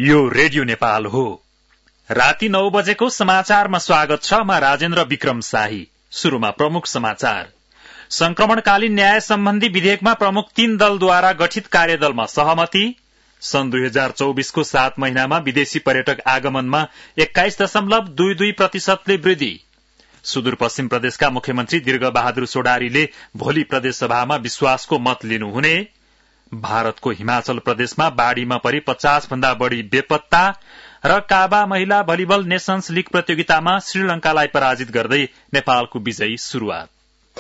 यो रेडियो नेपाल हो। राति 9 बजेको समाचारमा स्वागत छ। म राजेन्द्र विक्रम शाही। शुरूमा प्रमुख समाचार। संक्रमणकालीन न्याय सम्बन्धी विधेयकमा प्रमुख 3 दलद्वारा गठित कार्यदलमा सहमति। सन् 2024 को 7 महिनामा विदेशी पर्यटक आगमनमा 21.22% वृद्धि। सुदूरपश्चिम प्रदेशका मुख्यमन्त्री दीर्घबहादुर सोडारीले भोलि प्रदेशसभामा विश्वासको मत लिनुहुने। भारतको हिमाचल प्रदेशमा बाढ़ीमा परि 50 भन्दा बढ़ी बेपत्ता र काबा महिला भलिबल नेशन्स लीग प्रतियोगितामा श्रीलंकालाई पराजित गर्दै नेपालको विजयी शुरूआत।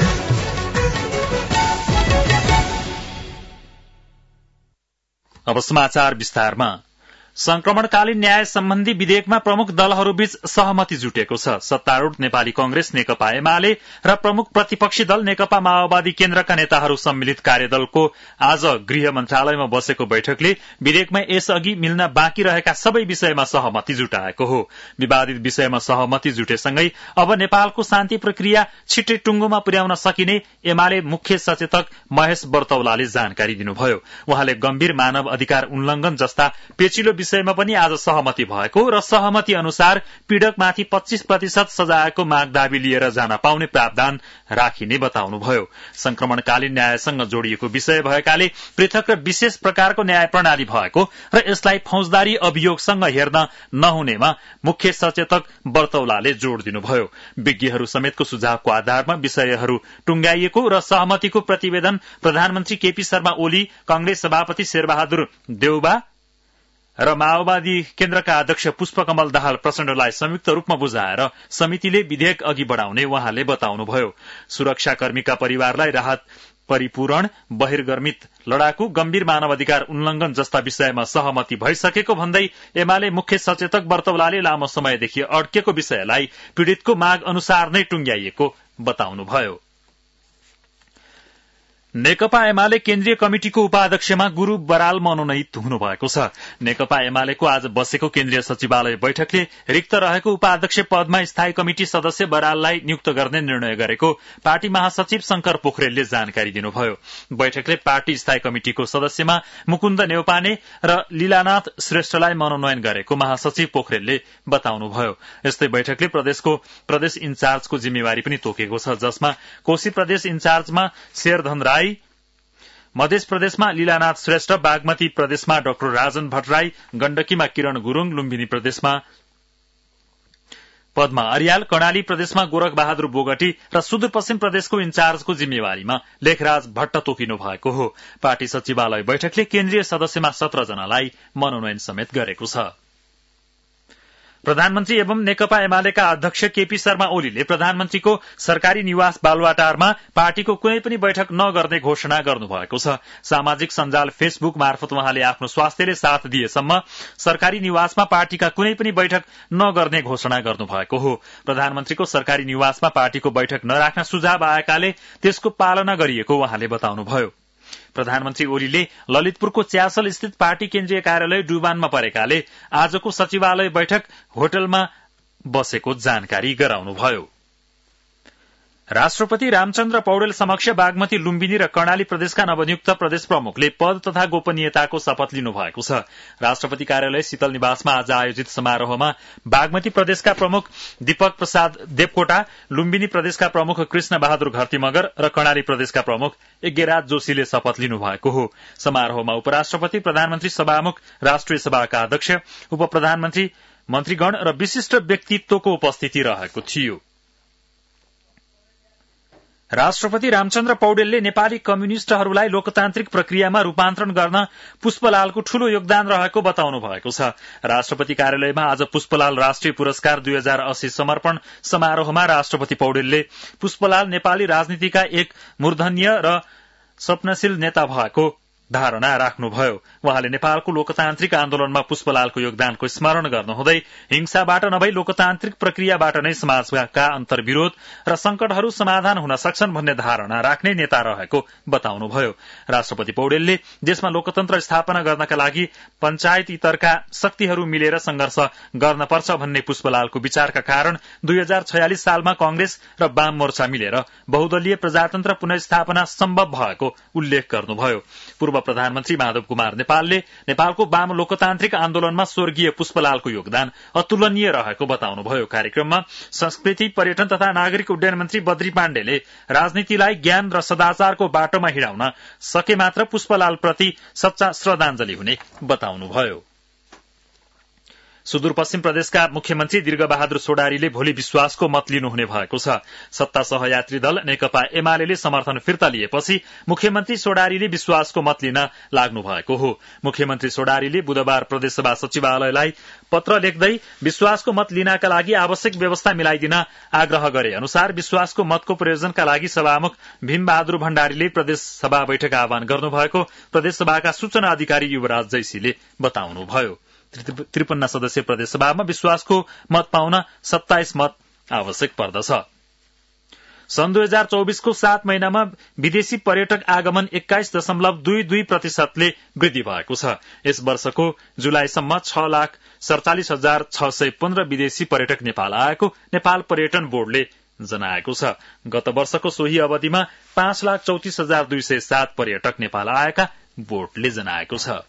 अब समाचार विस्तारमा। संक्रमणकालीन न्याय सम्बन्धी विधेयकमा प्रमुख दलहरूबीच सहमति जुटेको छ। सत्तारूढ़ नेपाली कांग्रेस, नेकपा एमाले र प्रमुख प्रतिपक्षी दल नेकपा माओवादी केन्द्रका नेताहरू सम्मिलित कार्यदलको आज गृह मन्त्रालयमा बसेको बैठकले विधेयकमा यसअघि मिल्न बाँकी रहेका सबै विषयमा सहमति जुटाएको हो। विवादित विषयमा सहमति जुटेसँगै अब नेपालको शान्ति प्रक्रिया छिट्टै टुंगोमा पुर्याउन सकिने एमाले मुख्य सचेतक महेश बर्तौलाले जानकारी दिनुभयो। उहाँले गम्भीर मानव अधिकार उल्लंघन जस्ता पेचिलो विषयमा पनि आज सहमति भएको र सहमति अनुसार पीड़कमाथि 25% सजायको माग दाबी लिएर जान पाउने प्रावधान राखिने बताउनुभयो। संक्रमणकालीन न्यायसँग जोडिएको विषय भएकाले पृथक र विशेष प्रकारको न्याय प्रणाली भएको र यसलाई फौजदारी अभियोगसँग हेर्न नहुनेमा मुख्य सचेतक बर्तौलाले जोड़ दिनुभयो। विज्ञहरू समेतको सुझावको आधारमा विषयहरू टुंगाइएको र सहमतिको प्रतिवेदन प्रधानमन्त्री केपी शर्मा ओली, कांग्रेस सभापति शेरबहादुर देउबा र माओवादी केन्द्रका अध्यक्ष पुष्पकमल दाहाल प्रचण्डलाई संयुक्त रूपमा बुझाएर समितिले विधेयक अघि बढ़ाउने उहाँले बताउनुभयो। सुरक्षाकर्मीका परिवारलाई राहत परिपूरण, बहिर्गर्मित लड़ाकू, गम्भीर मानवाधिकार उल्लंघन जस्ता विषयमा सहमति भइसकेको भन्दै एमाले मुख्य सचेतक बर्तौलाले लामो समयदेखि अड्केको विषयलाई पीड़ितको माग अनुसार नै टुंग्याइएको बताउनुभयो। नेकपा एमाले केन्द्रीय कमिटिको उपाध्यक्षमा गुरू बराल मनोनयित हुनुभएको छ। नेकपा एमालेको आज बसेको केन्द्रीय सचिवालय बैठकले रिक्त रहेको उपाध्यक्ष पदमा स्थायी कमिटि सदस्य बराललाई नियुक्त गर्ने निर्णय गरेको पार्टी महासचिव शंकर पोखरेलले जानकारी दिनुभयो। बैठकले पार्टी स्थायी कमिटिको सदस्यमा मुकुन्द नेउपाने र लीलानाथ श्रेष्ठलाई मनोनयन गरेको महासचिव पोखरेलले बताउनुभयो। यस्तै बैठकले प्रदेश इन्चार्जको जिम्मेवारी पनि तोकेको छ, जसमा कोशी प्रदेश इन्चार्जमा शेरधन राई, मध्य प्रदेशमा लीलानाथ श्रेष्ठ, बागमती प्रदेशमा डाक्टर राजन भट्टराई, गण्डकीमा किरण गुरूङ, लुम्बिनी प्रदेशमा पद्मा अर्याल, कर्णाली प्रदेशमा गोरख बहादुर बोगटी र सुदूरपश्चिम प्रदेशको इन्चार्जको जिम्मेवारीमा लेखराज भट्ट तोकिनु भएको हो। पार्टी सचिवालय बैठकले केन्द्रीय सदस्यमा 17 जनालाई मनोनयन समेत गरेको छ। प्रधानमन्त्री एवं नेकपा एमालेका अध्यक्ष केपी शर्मा ओलीले प्रधानमन्त्रीको सरकारी निवास बालुवाटारमा पार्टीको कुनै पनि बैठक नगर्ने घोषणा गर्नुभएको छ। सामाजिक सञ्जाल फेसबुक मार्फत उहाँले आफ्नो स्वास्थ्यले साथ दिएसम्म सरकारी निवासमा पार्टीका कुनै पनि बैठक नगर्ने घोषणा गर्नुभएको हो। प्रधानमन्त्रीको सरकारी निवासमा पार्टीको बैठक नराख्न सुझाव आएकाले त्यसको पालना गरिएको उहाँले बताउनुभयो। प्रधानमन्त्री ओलीले ललितपुरको च्यासल स्थित पार्टी केन्द्रीय कार्यालय डुबानमा परेकाले आजको सचिवालय बैठक होटलमा बसेको जानकारी गराउनुभयो। राष्ट्रपति रामचन्द्र पौडेल समक्ष बागमती, लुम्बिनी र कर्णाली प्रदेशका नवनियुक्त प्रदेश प्रमुखले पद तथा गोपनीयताको शपथ लिनुभएको छ। राष्ट्रपति कार्यालय शीतल निवासमा आज आयोजित समारोहमा बागमती प्रदेशका प्रमुख दीपक प्रसाद देवकोटा, लुम्बिनी प्रदेशका प्रमुख कृष्ण बहादुर घरती मगर र कर्णाली प्रदेशका प्रमुख यज्ञराज जोशीले शपथ लिनुभएको हो। समारोहमा उपराष्ट्रपति, प्रधानमन्त्री सभामुख, राष्ट्रिय सभाका अध्यक्ष, उप प्रधानमन्त्री, मन्त्रीगण र विशिष्ट व्यक्तित्वको उपस्थिति रहेको थियो। राष्ट्रपति रामचन्द्र पौडेलले नेपाली कम्युनिष्टहरूलाई लोकतान्त्रिक प्रक्रियामा रूपान्तरण गर्न पुष्पलालको ठूलो योगदान रहेको बताउनु भएको छ। राष्ट्रपति कार्यालयमा आज पुष्पलाल राष्ट्रिय पुरस्कार 2080 समर्पण समारोहमा राष्ट्रपति पौडेलले पुष्पलाल नेपाली राजनीतिका एक मूर्धन्य र सपनाशील नेता भएको धारणा राख्नुभयो। उहाँले नेपालको लोकतान्त्रिक आन्दोलनमा पुष्पलालको योगदानको स्मरण गर्नुहुँदै हिंसाबाट नभई लोकतान्त्रिक प्रक्रियाबाट नै समाजका अन्तर्विरोध र संकटहरू समाधान हुन सक्छन् भन्ने धारणा राख्ने नेता रहेको बताउनुभयो। राष्ट्रपति पौडेलले देशमा लोकतन्त्र स्थापना गर्नका लागि पञ्चायत स्तरका शक्तिहरू मिलेर संघर्ष गर्नपर्छ भन्ने पुष्पलालको विचारका कारण 2046 सालमा कांग्रेस र वाम मोर्चा मिलेर बहुदलीय प्रजातन्त्र पुनर्स्थापना सम्भव भएको उल्लेख गर्नुभयो। पूर्व पूर्व प्रधानमन्त्री माधव कुमार नेपालले नेपालको वाम लोकतान्त्रिक आन्दोलनमा स्वर्गीय पुष्पलालको योगदान अतुलनीय रहेको बताउनुभयो। कार्यक्रममा संस्कृति, पर्यटन तथा नागरिक उड्डयन मन्त्री बद्री पाण्डेले राजनीतिलाई ज्ञान र सदाचारको बाटोमा हिँडाउन सके मात्र पुष्पलालप्रति सच्चा श्रद्धाञ्जली हुने बताउनुभयो। सुदूरपश्चिम प्रदेशका मुख्यमन्त्री दीर्घबहादुर सोडारीले भोलि विश्वासको मत लिनुहुने भएको छ। सत्ता सहयात्री दल नेकपा एमाले समर्थन फिर्ता लिएपछि मुख्यमन्त्री सोडारीले विश्वासको मत लिन लाग्नु भएको हो। मुख्यमन्त्री सोडारीले बुधबार प्रदेशसभा सचिवालयलाई पत्र लेख्दै विश्वासको मत लिनका लागि आवश्यक व्यवस्था मिलाइदिन आग्रह गरे अनुसार विश्वासको मतको प्रयोजनका लागि सभामुख भीमबहादुर भण्डारीले प्रदेशसभा बैठक आह्वान गर्नुभएको प्रदेशसभाका सूचना अधिकारी युवराज जैसीले बताउनुभयो। 53 सदस्यीय प्रदेशसभामा विश्वासको मत पाउन 27 मत आवश्यक पर्दछ। सन् 2024 को 7 महिनामा विदेशी पर्यटक आगमन 21.22% वृद्धि भएको छ। यस वर्षको जुलाईसम्म 6,47,615 विदेशी पर्यटक नेपाल आएको नेपाल पर्यटन बोर्डले जनाएको छ। गत वर्षको सोही अवधिमा 5,34,207 पर्यटक नेपाल आएका बोर्डले जनाएको छ।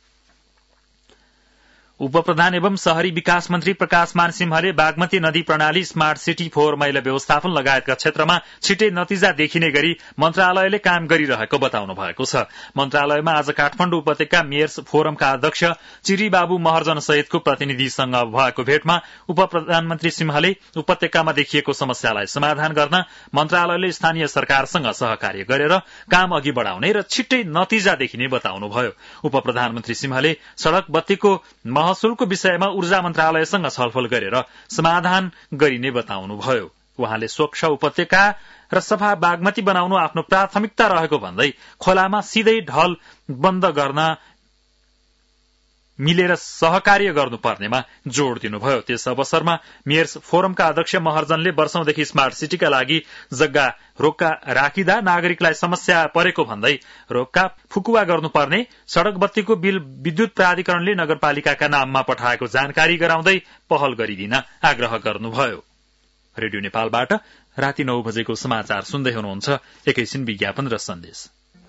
उपप्रधान एवं शहरी विकास मन्त्री प्रकाश मान सिंहले बागमती नदी प्रणाली, स्मार्ट सिटी, फोहोर मैला व्यवस्थापन लगायतका क्षेत्रमा छिटै नतिजा देखिने गरी मन्त्रालयले काम गरिरहेको बताउनु भएको छ। मन्त्रालयमा आज काठमाडौँ उपत्यका मेयर्स फोरमका अध्यक्ष चिरी बाबु महर्जन सहितको प्रतिनिधिसँग भएको भेटमा उपप्रधानमन्त्री सिंहले उपत्यकामा देखिएको समस्यालाई समाधान गर्न मन्त्रालयले स्थानीय सरकारसँग सहकार्य गरेर काम अघि बढ़ाउने र छिट्टै नतिजा देखिने बताउनुभयो। उपप्रधानमन्त्री सिंहले सड़क बत्तीको महसुलको विषयमा ऊर्जा मन्त्रालयसँग छलफल गरेर समाधान गरिने बताउनुभयो। उहाँले स्वच्छ उपत्यका र सफा बागमती बनाउनु आफ्नो प्राथमिकता रहेको भन्दै खोलामा सिधै ढल बन्द गर्न मिलेर सहकार्य गर्नुपर्नेमा जोड़ दिनुभयो। त्यस अवसरमा मेयर्स फोरमका अध्यक्ष महर्जनले वर्षौंदेखि स्मार्ट सिटीका लागि जग्गा रोक्का राखिदा नागरिकलाई समस्या परेको भन्दै रोक्का फुकुवा गर्नुपर्ने, सड़क बत्तीको बिल विद्युत प्राधिकरणले नगरपालिकाका नाममा पठाएको जानकारी गराउँदै पहल गरिदिन आग्रह गर्नुभयो। रेडियो नेपालबाट राति 9 बजेको समाचार सुन्दै हुनुहुन्छ। एकैछिन विज्ञापन र सन्देश।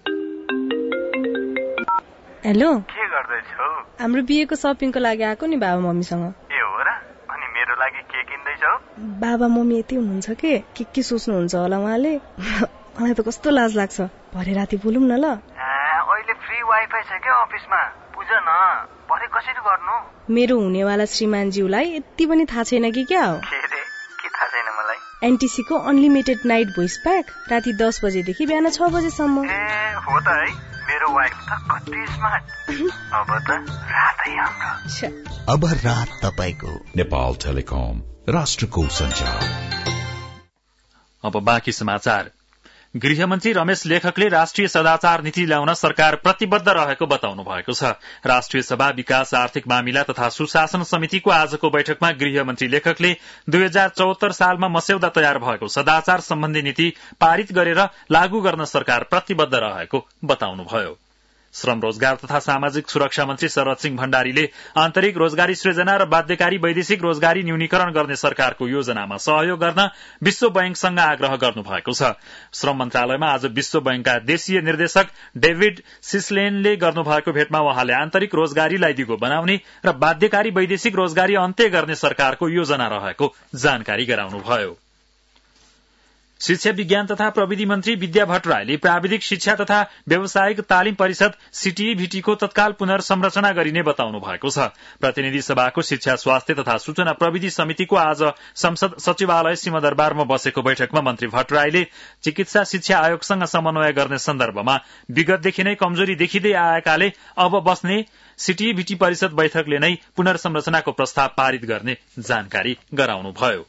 हेलो, के गर्दैछौ? हाम्रो बिहेको शपिङको लागि आएको नि बाबा मम्मीसँग। ए हो र? अनि मेरो लागि के किन्दैछौ? बाबा मम्मी यति हुनुहुन्छ के सोच्नुहुन्छ होला उहाँले। मलाई त कस्तो लाज लाग्छ। भरे राति बोलौँ न ल। अहिले फ्री वाइफाई छ के अफिसमा? बुझ न, भरे कसरी गर्नु? मेरो हुनेवाला श्रीमानज्यूलाई यति पनि थाहा छैन कि क्या हो? के रे? के थाहा छैन मलाई? एनटीसी को अनलिमिटेड नाइट भोइस प्याक राति 10 बजेदेखि बिहान 6 बजेसम्म। ए हो त है, मेरो वाइफ त कति स्मार्ट। अब त रातै हाम्रो। अब रात तपाईको। नेपाल टेलिकम, राष्ट्रको सञ्चार। अब बाँकी समाचार। गृहमन्त्री रमेश लेखकले राष्ट्रिय सदाचार नीति ल्याउन सरकार प्रतिबद्ध रहेको बताउनु भएको छ। राष्ट्रिय सभा विकास, आर्थिक मामिला तथा सुशासन समितिको आजको बैठकमा गृहमन्त्री लेखकले 2074 सालमा मस्यौदा तयार भएको सदाचार सम्बन्धी नीति पारित गरेर लागू गर्न सरकार प्रतिबद्ध रहेको बताउनुभयो। श्रम, रोजगार तथा सामाजिक सुरक्षा मन्त्री शरद सिंह भण्डारीले आन्तरिक रोजगारी सृजना र बाध्यकारी वैदेशिक रोजगारी न्यूनीकरण गर्ने सरकारको योजनामा सहयोग गर्न विश्व बैंकसँग आग्रह गर्नु भएको छ। श्रम मन्त्रालयमा आज विश्व बैंकका देशीय निर्देशक डेभिड सिस्लेनले गर्नुभएको भेटमा उहाँले आन्तरिक रोजगारीलाई दिगो बनाउने र बाध्यकारी वैदेशिक रोजगारी अन्त्य गर्ने सरकारको योजना रहेको जानकारी गराउनुभयो। शिक्षा, विज्ञान तथा प्रविधि मन्त्री विद्या भट्टराईले प्राविधिक शिक्षा तथा व्यावसायिक तालिम परिषद सीटीभीटीको तत्काल पुनर्संरचना गरिने बताउनु भएको छ। प्रतिनिधि सभाको शिक्षा, स्वास्थ्य तथा सूचना प्रविधि समितिको आज संसद सचिवालय सिंहदरबारमा बसेको बैठकमा मन्त्री भट्टराईले चिकित्सा शिक्षा आयोगसँग समन्वय गर्ने सन्दर्भमा विगतदेखि नै कमजोरी देखिँदै आएकाले अब बस्ने सीटीभीटी परिषद बैठकले नै पुनर्संरचनाको प्रस्ताव पारित गर्ने जानकारी गराउनुभयो।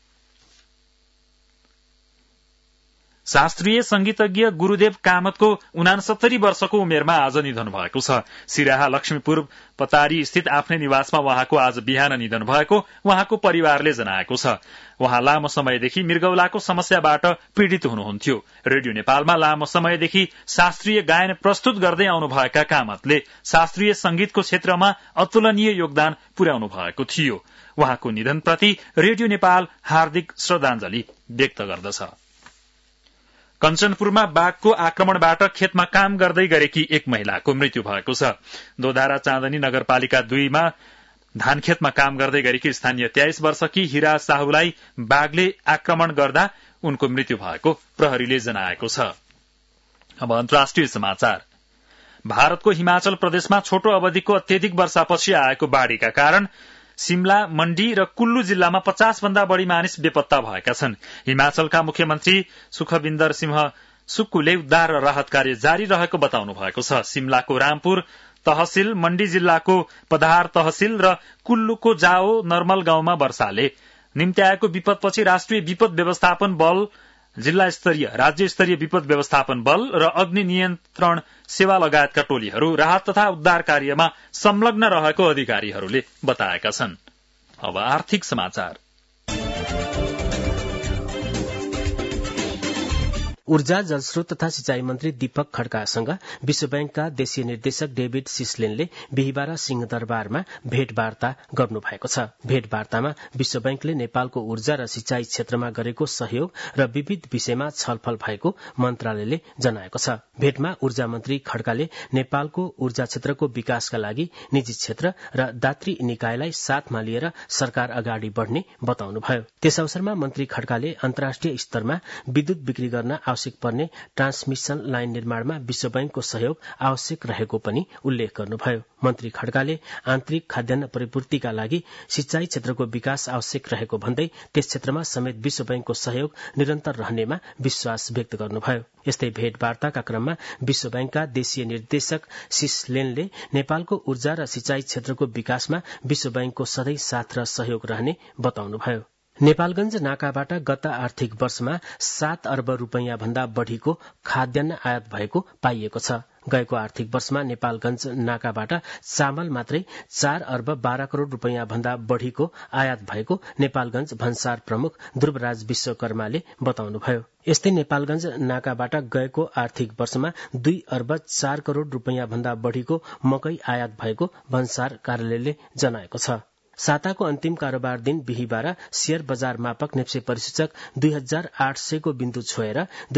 शास्त्रीय संगीतज्ञ गुरूदेव कामतको 69 वर्षको उमेरमा आज निधन भएको छ। सिराहा लक्ष्मीपुर पतारी स्थित आफ्नै निवासमा उहाँको आज बिहान निधन भएको उहाँको परिवारले जनाएको छ। उहाँ लामो समयदेखि मृगौलाको समस्याबाट पीड़ित हुनुहुन्थ्यो। रेडियो नेपालमा लामो समयदेखि शास्त्रीय गायन प्रस्तुत गर्दै आउनुभएका कामतले शास्त्रीय संगीतको क्षेत्रमा अतुलनीय योगदान पुर्याउनु भएको थियो। उहाँको निधनप्रति रेडियो नेपाल हार्दिक श्रद्धाञ्जली व्यक्त गर्दछ। कञ्चनपुरमा बाघको आक्रमणबाट खेतमा काम गर्दै गरेकी एक महिलाको मृत्यु भएको छ। दोधारा चाँदनी नगरपालिका 2 मा धानखेतमा काम गर्दै गरेकी स्थानीय 23 वर्षकी हिरा साहुलाई बाघले आक्रमण गर्दा उनको मृत्यु भएको प्रहरीले जनाएको छ। अब अन्तर्राष्ट्रिय समाचार। भारतको हिमाचल प्रदेशमा छोटो अवधिको अत्यधिक वर्षापछि आएको बाढ़ीका कारण शिमला, मण्डी र कुल्लू जिल्लामा 50 भन्दा बढ़ी मानिस बेपत्ता भएका छन्। हिमाचलका मुख्यमन्त्री सुखविन्दर सिंह सुक्कुले उद्धार र राहत कार्य जारी रहेको बताउनु भएको छ। शिमलाको रामपुर तहसील, मण्डी जिल्लाको पधार तहसील र कुल्लूको जाओ नर्मल गाउँमा वर्षाले निम्त्याएको विपदपछि राष्ट्रिय विपद व्यवस्थापन बल, जिल्ला स्तरीय, राज्य स्तरीय विपद व्यवस्थापन बल र अग्नि नियन्त्रण सेवा लगायतका टोलीहरू राहत तथा उद्धार कार्यमा संलग्न रहेको अधिकारीहरूले बताएका छन्। अब आर्थिक समाचार। ऊर्जा, जलस्रोत तथा सिंचाई मन्त्री दीपक खड्कासँग विश्व बैंकका देशीय निर्देशक डेभिड सिस्लेनले बिहीबार सिंहदरबारमा भेटवार्ता गर्नुभएको छ। भेटवार्तामा विश्व बैंकले नेपालको ऊर्जा र सिंचाई क्षेत्रमा गरेको सहयोग र विविध विषयमा छलफल भएको मन्त्रालयले जनाएको छ। भेटमा ऊर्जा मन्त्री खड्काले नेपालको ऊर्जा क्षेत्रको विकासका लागि निजी क्षेत्र र दात्री निकायलाई साथमा लिएर सरकार अगाडि बढ़ने बताउनुभयो। त्यस अवसरमा मन्त्री खड्काले अन्तर्राष्ट्रिय स्तरमा विद्युत बिक्री गर्न आवश्यक पर्ने ट्रान्समिशन लाइन निर्माणमा विश्व बैंकको सहयोग आवश्यक रहेको पनि उल्लेख गर्नुभयो। मन्त्री खड्काले आन्तरिक खाद्यान्न परिपूर्तिका लागि सिंचाई क्षेत्रको विकास आवश्यक रहेको भन्दै त्यस क्षेत्रमा समेत विश्व बैंकको सहयोग निरन्तर रहनेमा विश्वास व्यक्त गर्नुभयो। यस्तै भेटवार्ताका क्रममा विश्व बैंकका देशीय निर्देशक सिस्लेनले नेपालको ऊर्जा र सिंचाई क्षेत्रको विकासमा विश्व बैंकको सधैँ साथ र सहयोग रहने बताउनुभयो। नेपालगंज नाकाबाट गत आर्थिक वर्षमा 7 अर्ब रूपैयाँ भन्दा बढ़ीको खाद्यान्न आयात भएको पाइएको छ। गएको आर्थिक वर्षमा नेपालगंज नाकाबाट चामल मात्रै 4 अर्ब 12 करोड़ रूपैयाँ भन्दा बढ़ीको आयात भएको नेपालगंज भन्सार प्रमुख ध्रुवराज विश्वकर्माले बताउनुभयो। यस्तै नेपालगंज नाकाबाट गएको आर्थिक वर्षमा 2 अर्ब 4 करोड़ रूपैयाँ भन्दा बढ़ीको मकै आयात भएको भन्सार कार्यालयले जनाएको छ। साताको अन्तिम कारोबार दिन बिहीबार शेयर बजार मापक नेप्से परिसूचक 2800 को बिन्दु छोएर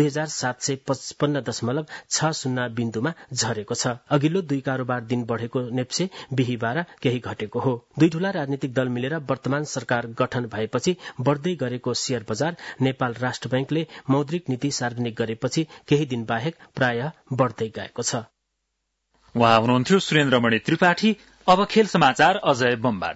2755.60 बिन्दुमा झरेको छ। अघिल्लो 2 कारोबार दिन बढ़ेको नेप्से बिहीबार केही घटेको हो। 2 ठूला राजनीतिक दल मिलेर वर्तमान सरकार गठन भएपछि बढ़दै गरेको शेयर बजार नेपाल राष्ट्र बैंकले मौद्रिक नीति सार्वजनिक गरेपछि केही दिन बाहेक प्रायः बढ़दै गएको छ। उहाँ हुनुहुन्थ्यो सुरेन्द्रमणि त्रिपाठी। अब खेल समाचार अजय बमबाट।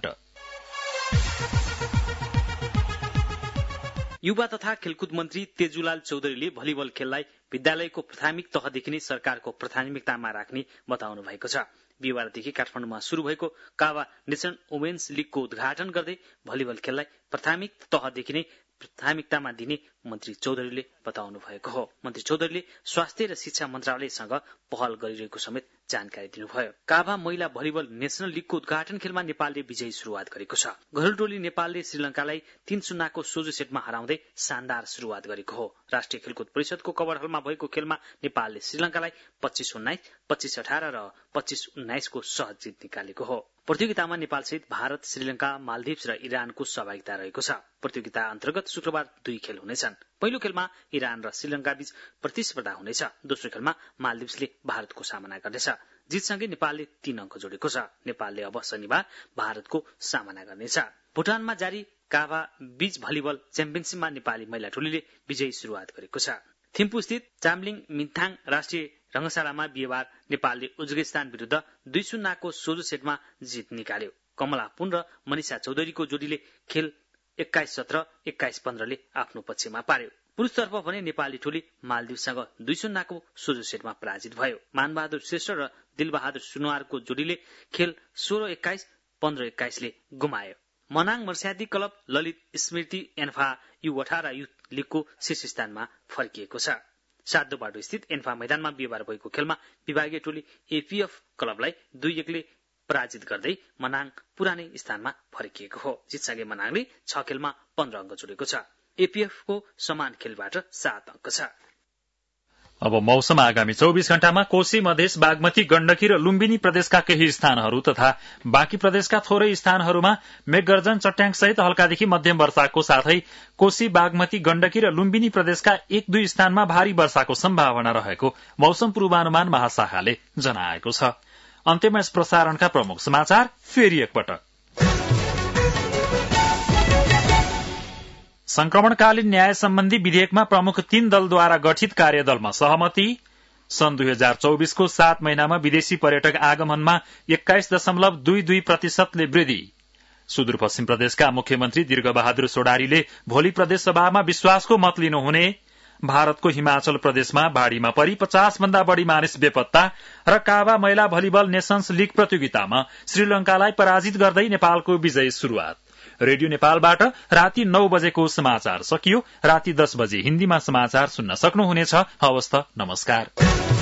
युवा तथा खेलकुद मन्त्री तेजुलाल चौधरीले भलिबल खेललाई विद्यालयको प्राथमिक तहदेखि नै सरकारको प्राथमिकतामा राख्ने बताउनु भएको छ। बिहीबारदेखि काठमाडौँमा शुरू भएको कावा नेसन वुमेन्स लीगको उद्घाटन गर्दै भलिबल खेललाई प्राथमिक तहदेखि नै प्राथमिकतामा दिने मन्त्री चौधरीले बताउनु भएको हो। मन्त्री चौधरीले स्वास्थ्य र शिक्षा मन्त्रालयसँग पहल गरिरहेको समेत जानकारी दिनुभयो। काभा महिला भलिबल नेशनल लीगको उद्घाटन खेलमा नेपालले विजयी शुरूआत गरेको छ। घरेलु टोली नेपालले श्रीलंकालाई 3-0 को सोझो सेटमा हराउँदै शानदार शुरूआत गरेको हो। राष्ट्रिय खेलकुद परिषदको कवर हलमा भएको खेलमा नेपालले श्रीलंकालाई 25-19, 25-18 र 25-19 को सहज जित निकालेको हो। प्रतियोगितामा नेपालसहित भारत, श्रीलंका, मालदिप्स र इरानको सहभागिता रहेको छ। प्रतियोगिता अन्तर्गत शुक्रबार 2 खेल हुनेछन्। पहिलो खेलमा इरान र श्रीलंका बीच प्रतिस्पर्धा हुनेछ। दोस्रो खेलमा मालदिप्सले भारतको सामना गर्नेछ। जितसँगै नेपालले 3 अंक जोडेको छ। नेपालले अब शनिबार भारतको सामना गर्नेछ। भुटानमा जारी काभा बीच भलिबल च्याम्पियनशीपमा नेपाली महिला टोलीले विजयी शुरूआत गरेको छ। थिम्पू स्थित चाम्लिङ मिन्थाङ राष्ट्रिय रंगशालामा बिहीबार नेपालले उज्बेकिस्तान विरुद्ध 2-0 को सोझो सेटमा जित निकाल्यो। कमला पुन र मनिषा चौधरीको जोडीले खेल 21-17, 21-15 ले आफ्नो पक्षमा पार्यो। पुरुषतर्फ भने नेपाली टोली मालदिवसँग 2-0 को सोझो सेटमा पराजित भयो। मानबहादुर श्रेष्ठ र दिलबहादुर सुनवारको जोडीले खेल 16-21, 15-21 ले गुमायो। Manang Marsyangdi club Lalit Smriti ANFA U18 youth लीगको शीर्ष स्थानमा फर्किएको छ। सातदोबाटो स्थित एन्फा मैदानमा बिहीबार भएको खेलमा विभागीय टोली एपीएफ क्लबलाई 2-1 ले पराजित गर्दै मनाङ पुरानै स्थानमा फर्किएको हो। जितसँगै मनाङले 6 खेलमा 15 अंक जोडेको छ। एपीएफ को समान खेलबाट 7 अंक छ। अब मौसम आगामी 24 घण्टामा कोशी मधेस बागमती गण्डकी र लुम्बिनी प्रदेशका केही स्थानहरू तथा बाँकी प्रदेशका थोरै स्थानहरूमा मेघगर्जन चट्याङसहित हल्कादेखि मध्यम वर्षाको साथै कोशी बागमती गण्डकी र लुम्बिनी प्रदेशका 1-2 स्थानमा भारी वर्षाको सम्भावना रहेको मौसम पूर्वानुमान महाशाखाले जनाएको छ। अन्त्यमा यस प्रसारणका प्रमुख समाचार फेरि एकपटक। संक्रमणकालीन न्याय सम्बन्धी विधेयकमा प्रमुख 3 दलद्वारा गठित कार्यदलमा सहमति। सन् 2024 को 7 महिनामा विदेशी पर्यटक आगमनमा 21.22% वृद्धि। सुदूरपश्चिम प्रदेशका मुख्यमन्त्री दीर्घबहादुर सोडारीले भोलि प्रदेश सभामा विश्वासको मत लिनुहुने। भारतको हिमाचल प्रदेशमा बाढ़ीमा परि 50 भन्दा बढ़ी मानिस बेपत्ता र काबा महिला भलिबल नेशन्स लीग प्रतियोगितामा श्रीलंकालाई पराजित गर्दै नेपालको विजय शुरूआत। रेडियो नेपालबाट राति 9 बजेको समाचार सकियो। राति 10 बजे हिन्दीमा समाचार सुन्न सक्नुहुनेछ। हवस् त, नमस्कार।